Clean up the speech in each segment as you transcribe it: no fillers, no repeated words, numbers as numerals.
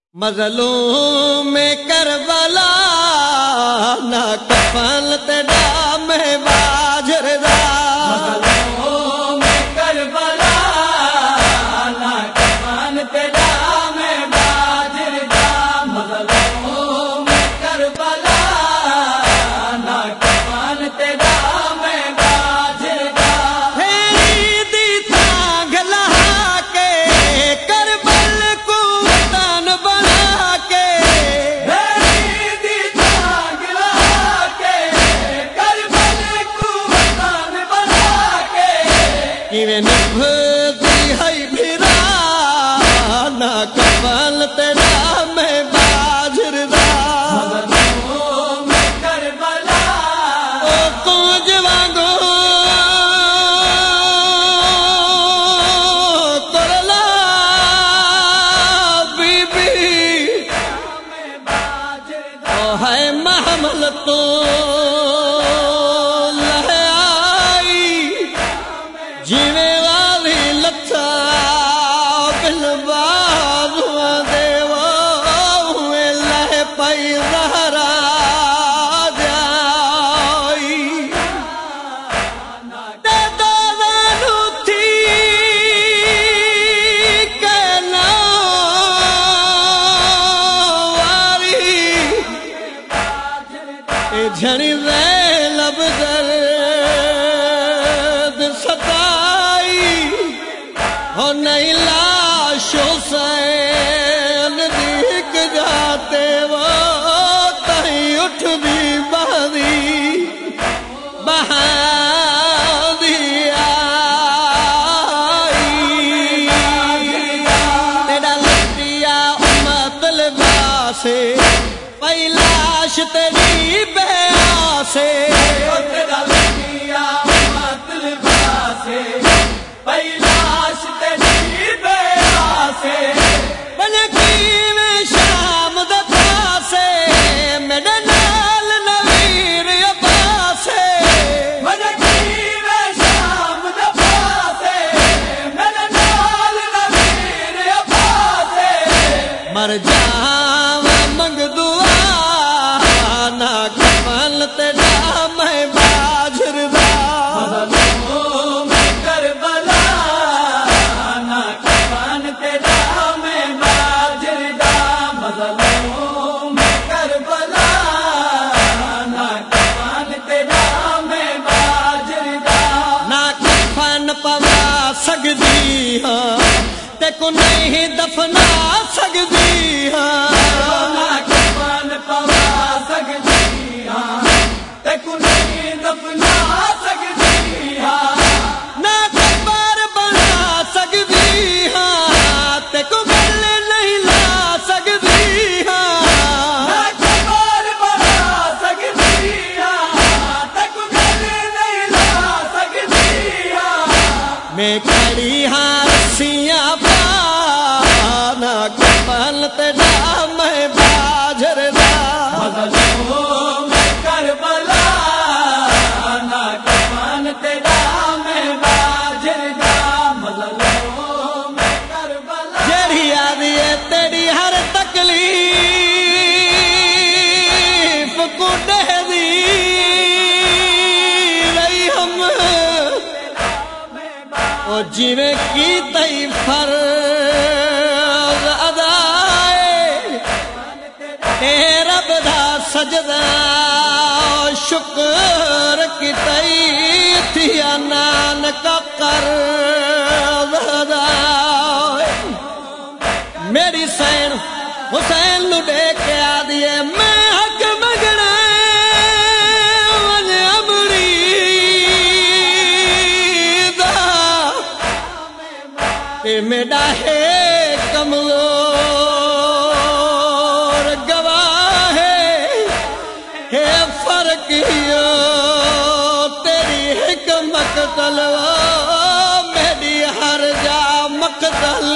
مظلوم کربلا نہ کفن تیرا میں باجر دا مظلوم کربلا نہ کفن تیرا میں باجر دا مظلوم کربلا نہ کفن تیرا میں باجر دا پھیری دی تانگ لہا کے کربل کو وطن بنا کے میری دی تانگ لہا کے کربل کو وطن بنا کے کیویں نبھتی ہے بھرا نہ کفن تیرا میں باجر دا مظلوم کربلا او کونج وانگو کرلا بی بی میں باجر دا او ہے محمل تو لہ آئی جیوے والی لتھا بل بازواں دے ہوئے لہ پئی زہرا جائی تے دادانو تھی کہنا واری اے جھڑی دے لب درد ستائی ہو نہیں لاش حسین دیکھ جاتے وہ تہیں اٹھ بھی بہدی بہادی آئی تیرا لٹیا امت لباسے پئی لاش تیری بے آسے تیرا لگیا مطلب سے پیلاش تیری بے آسے بلکی میں شام دے پاسے میرے نال نویر عباسے مجھے میں شام دفا سے میرے نال نویر عباسے مر جاواں منگ دعا نہ کفن تیرا میں باجر دا مظلوم کربلا نہ کفن تیرا میں باجر دا مظلوم کربلا نہ کفن تیرا میں باجر دا نہ کفن پوا سکدی ہاں تے کو نہیں دفنا سکدی ہاں نہ کفن پوا سکتی ہاں تے کو نہیں دفنا سکتی ہاں نہ قبر بنا سکدی ہاں تے کو گل نہیں لا سکدی ہاں نہ قبر بنا سکتی ہاں تے کو گل نہیں لا سکتی ہاں میں کھڑی ہاں رسیاں پا نہ کفن تیرا میں باجر دا مظلوم کربلا نہ کفن تیرا میں باجر دا مظلوم کربلا جیڑی آدھی ہے تیری ہر تکلیف کو دہ دی رہی ہم او جیویں کی تئی فرض ادائے اے رب دا سجدہ شکر کی تئی تھیا نانک قرض ادائے میری سین حسین نو دے کے آدیے میں حق مگنا ون امری دا تے میڈا ہے کمزور گواہ ہے فرق ہیو تیری حکمت تلوا میری ہر جا مقتل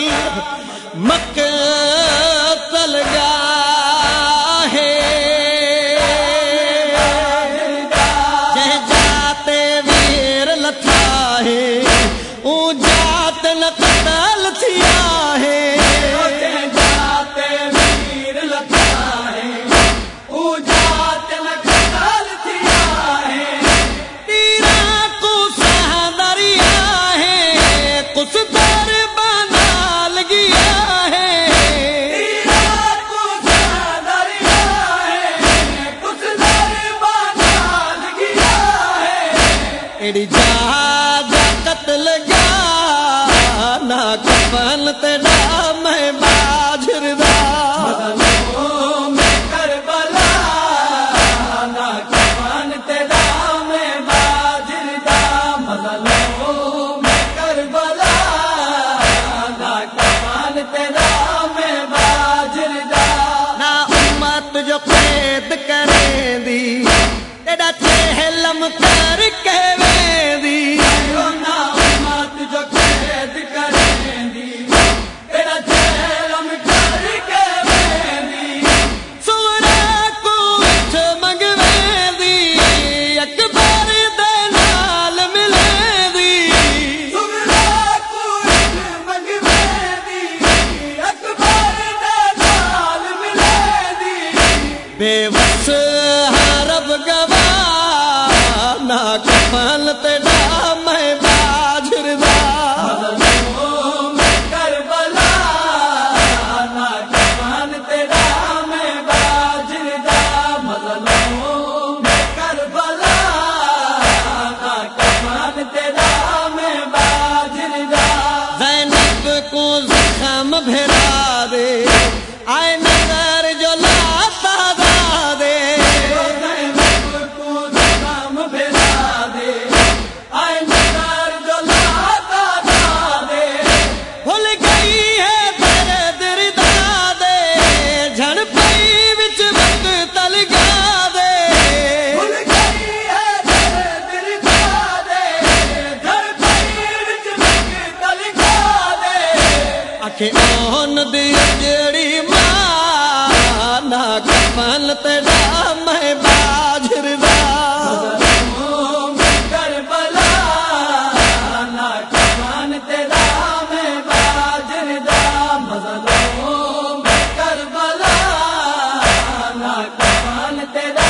مقتل گاہ جہ جاتے ویر لتھا ہے اون جات نہ قتل تھیا ہے جاتے ایڑی جا جا قتل گا نہ کفن تیرا میں باجر دا مظلوم کربلا نہ کفن تیرا میں باجر دا مظلوم کربلا نہ کفن تیرا میں باجر دا نہ امت جو قید کریں دی تیرا چہلم کر کے ویندی نہ امت جو قید کریں دی تیرا چہلم کر کے ویندی سورا کچھ منگویندی اکبر دے نال ملیندی سغرا کچھ منگویندی اکبر دے نال ملیندی بے وس حرب گواہ نہ کفن تیرا میں باجر دا مظلوم کربلا نہ کفن تیرا میں باجر دا مظلوم کربلا نہ کفن تیرا میں باجر دا زینب کو زخم بھرا دے آئے نظر جو لاتا دا دے زینب کو زخم بھرا دے آئے نظر جو لاتا دا دے بھول گئی ہے تیرے دردا دے جھڑ پئی وچ وقت تلگا دے بھول گئی ہے تیرے دل کا دے گھر پئی وچ وقت لکھا دے آکھے اون دی جڑی ماں نہ کفن تیرا میں باجر دا مظلوم کربلا نہ کفن تیرا میں باجر دا مظلوم کربلا نہ کفن تیرا